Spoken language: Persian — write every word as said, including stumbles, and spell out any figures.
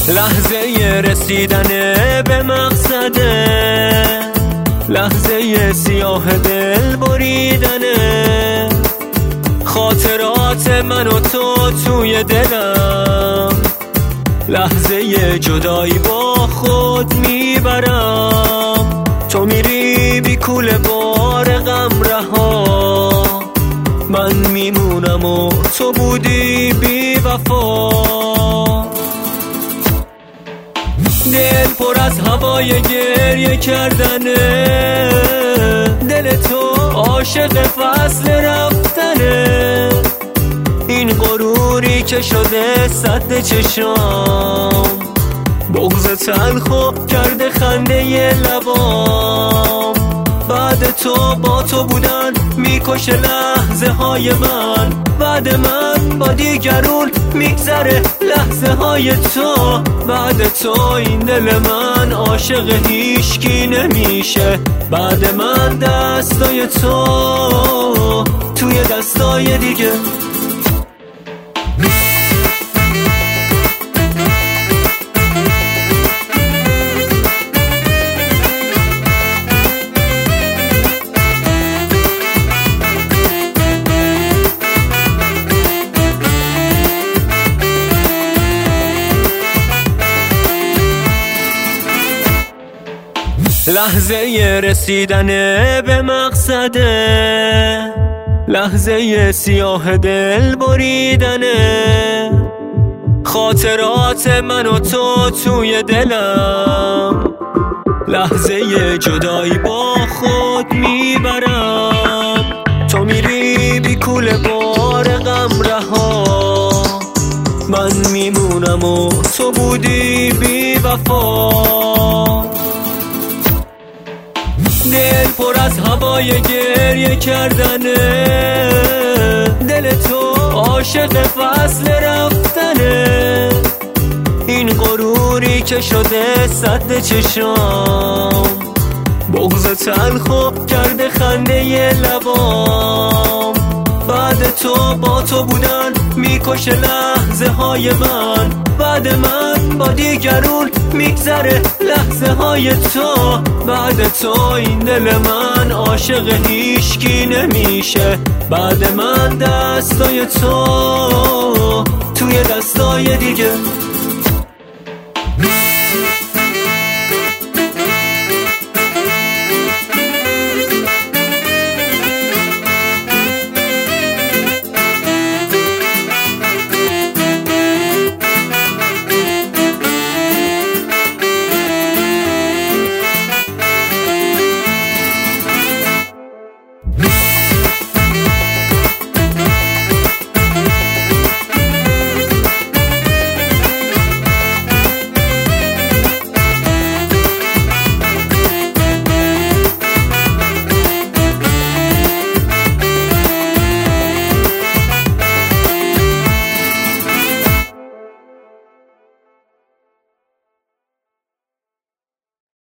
لحظه رسیدن به مقصده، لحظه سیاه دل بریدنه، خاطرات من و تو توی دلم، لحظه جدایی با خود میبرم. تو میری بی کول بار غم رها، من میمونم و تو بودی بی وفا. دل پر از هوای گریه کردنه، دل تو عاشق فصل رفتنه، این غروری که شده سد چشام، بغض تلخو کرده خنده لبام. بعد تو با تو بودن میکشه لحظه های من، بعد من با دیگرون میگذره لحظه های تو. بعد تو این دل من عاشق هیچکی نمیشه، بعد من دستای تو توی دستای دیگه. لحظه رسیدن به مقصده، لحظه سیاه دل بریدنه، خاطرات من و تو توی دلم، لحظه جدایی با خود میبرم. تو میری بی کول بار غم رها، من میمونم و تو بودی بی وفا. دل پر از هوای گریه کردنه، دل تو عاشق فصل رفتنه، این غروری که شده سد چشام، بغض تلخو کرده خنده لبام. بعد تو با تو بودن میکشه لحظه های من، بعد من با دیگرون میگذره لحظه های تو. بعد تو این دل من عاشق هیچکی نمیشه، بعد من دستای تو توی دستای دیگه.